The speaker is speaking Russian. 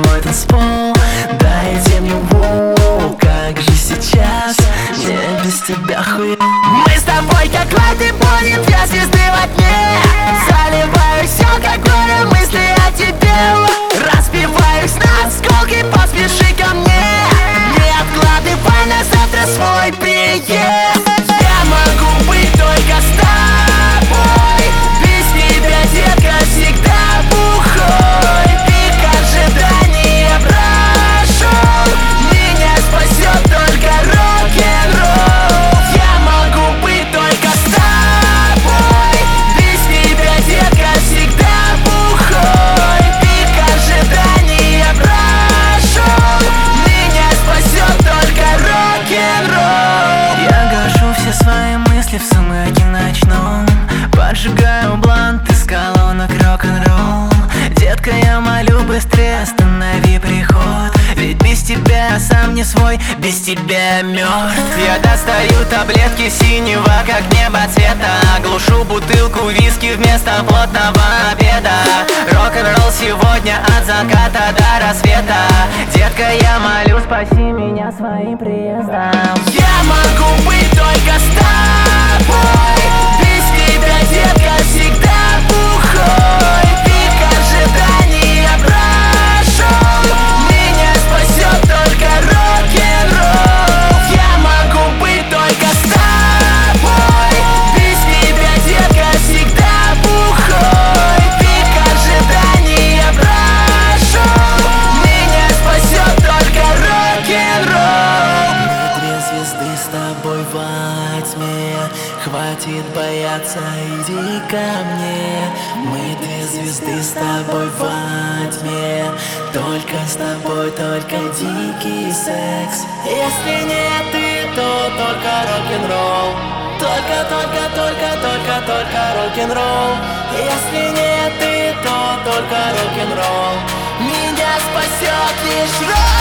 мой танцпол. Дайте мне воу, как же сейчас мне без тебя хуй. Мы с тобой как лайт и пони, две звезды во тьме. Заливаю все, как горы мысли о тебе. Разбиваюсь на осколки, поспеши ко мне. Не откладывай на завтра свой приезд. Я могу быть только с тобой. Без тебя, детка, всегда бухой. Пик ожидания прошел. Меня спасет только рок-н-ролл. Я могу быть только с тобой. Без тебя, детка, всегда бухой. Пик ожидания прошел. Меня спасет только рок-н-ролл. Я гашу все свои мысли в сумраке ночном. Поджигаю блант из колонок рок-н-ролл. Детка, я молю, быстрее останови приход. Ведь без тебя я сам не свой, без тебя мертв. Я достаю таблетки синего, как небо цвета. Глушу бутылку виски вместо плотного обеда. Рок-н-ролл сегодня от заката до рассвета. Детка, я молю, спаси меня своим приездом. Я могу быть только с тобой. Без тебя, детка, всегда бухой. Пик ожидания прошел. Меня спасет только рок-н-ролл. Я могу быть только с тобой. Без тебя, детка, всегда бухой. Пик ожидания прошел. Меня спасет только рок-н-ролл. Мы две звезды с тобой во тьме. Хватит бояться, иди ко мне. Мы две звезды с тобой во тьме. Только с тобой, только дикий секс. Если не ты, то только рок-н-ролл. Только рок-н-ролл. Если не ты, то только рок-н-ролл. Меня спасет лишь рок.